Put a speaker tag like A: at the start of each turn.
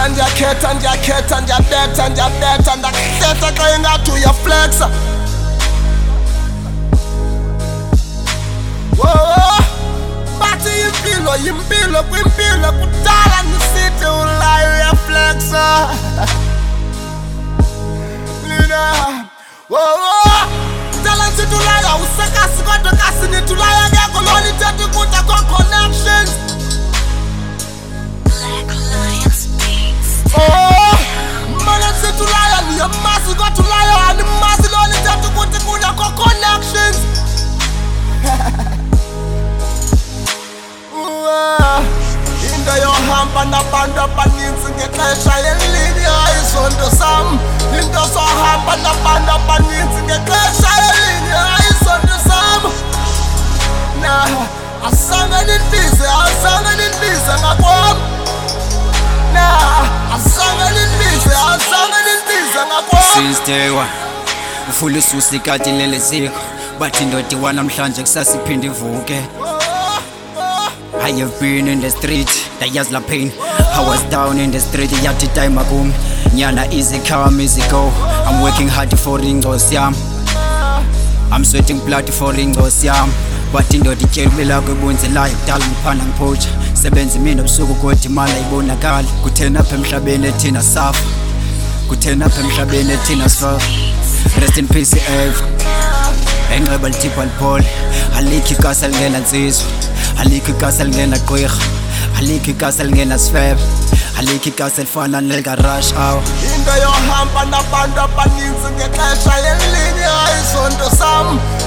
A: ndiyakhetha ndiyabetha ndakhetha xa ingathi uyaflexa. Bathi yimpilo kwimpilo kudala ndisithi ulayo uyaflexa. Dala nsithi ulayo awusekasi kodwa kasi nithi ulayo ngekho loo nto ithetha ukuthi akho connections. Mana nsithi ulayo niyamazi kodwa ulayo animazi loo nto ithetha ukuthi kunakho connections. Into yohamba nabantu abaninzi ngexesha elinye ayisonto sam. Into sohamba nabantu abaninzi ngexesha elinye ayisonto sam. Asizange nindibhize ngakwam. Asizange nindibhize ngakwam.
B: Since day one ufula isusa ikati lele ziko bathi indoda wanamhlanje kusasiphinde ivuke. I have been in the street, ndayazi la pain. I was down in the street, yathi time akumi. Nyana easy come, easy go. I'm working hard for ingozi yam. I'm sweating blood for ingozi yam. Bathi indoda ityelubela kwebunzilayo kudala ngiphanda ngiphutsha. Sebenza imini ebusuku kodwa imali ayibonakali. Kutheni apha emhlabeni ethina safa, kutheni apha emhlabeni ethina sifa. Rest in peace Eve, enxeba lithipha liphole. Alikho ikasa lingena nsizwa, alikho ikasa lingena gqwirha, alikho ikasa lingena sifebe, alikho ikasa elifana nelika-rush hour.
A: Into yohamba nabantu abaninzi ngexesha elinye ayisonto sam.